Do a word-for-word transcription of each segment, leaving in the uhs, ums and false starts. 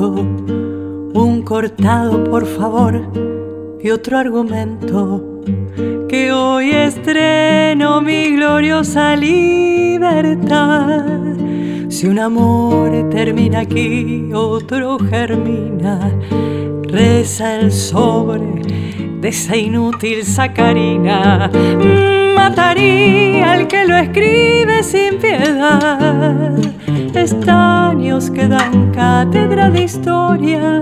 momento, un cortado por favor y otro argumento, que hoy estreno mi gloriosa libertad. Si un amor termina aquí, otro germina, reza el sobre de esa inútil sacarina. Mataría al que lo escribe sin piedad. Estaños que dan cátedra de historia,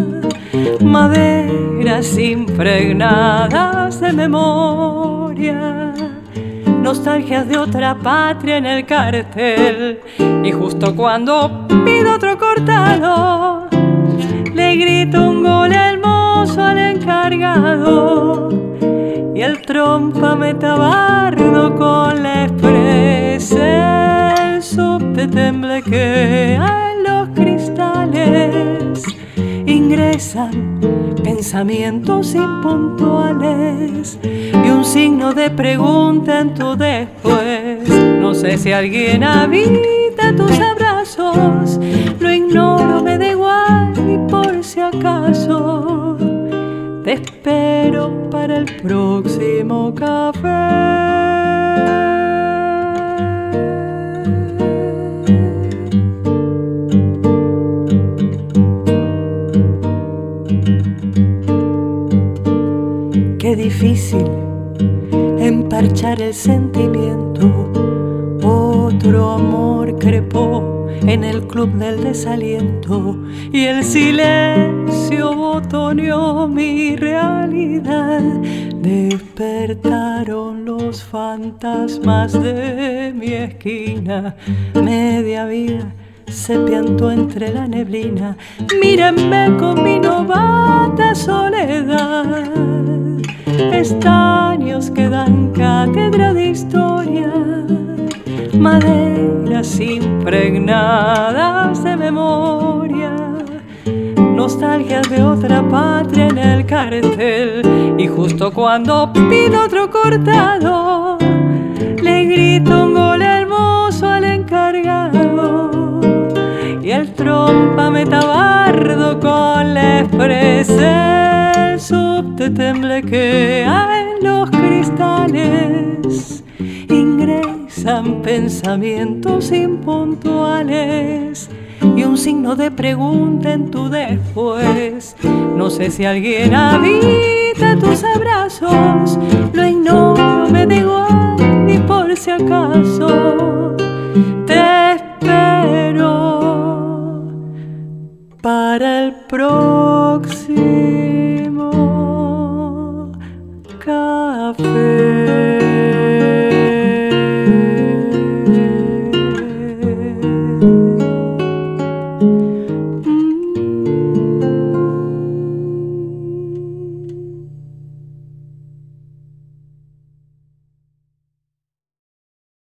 maderas impregnadas de memoria, nostalgias de otra patria en el cartel. Y justo cuando pido otro cortado, le grito un gol hermoso al encargado, y el trompa metabardo con la expresa, el subte temblequea en los cristales. Ingresan pensamientos impuntuales y un signo de pregunta en tu después. No sé si alguien habita tus abrazos, lo ignoro, me da igual, y por si acaso te espero para el próximo café. Qué difícil emparchar el sentimiento. Otro amor crepó en el club del desaliento, y el silencio botoneó mi realidad. Despertaron los fantasmas de mi esquina. Media vida se piantó entre la neblina. Mírenme con mi novata soledad. Estaños que dan cátedra de historia, maderas impregnadas de memoria, nostalgias de otra patria en el cartel. Y justo cuando pido otro cortado, le grito un gol hermoso al encargado, y el trompa metabardo con la expresa, el subte temblequea en los cristales. Ingresan pensamientos impuntuales y un signo de pregunta en tu después. No sé si alguien habita tus abrazos, lo ignoro, me da igual, y por si acaso te espero para el próximo café.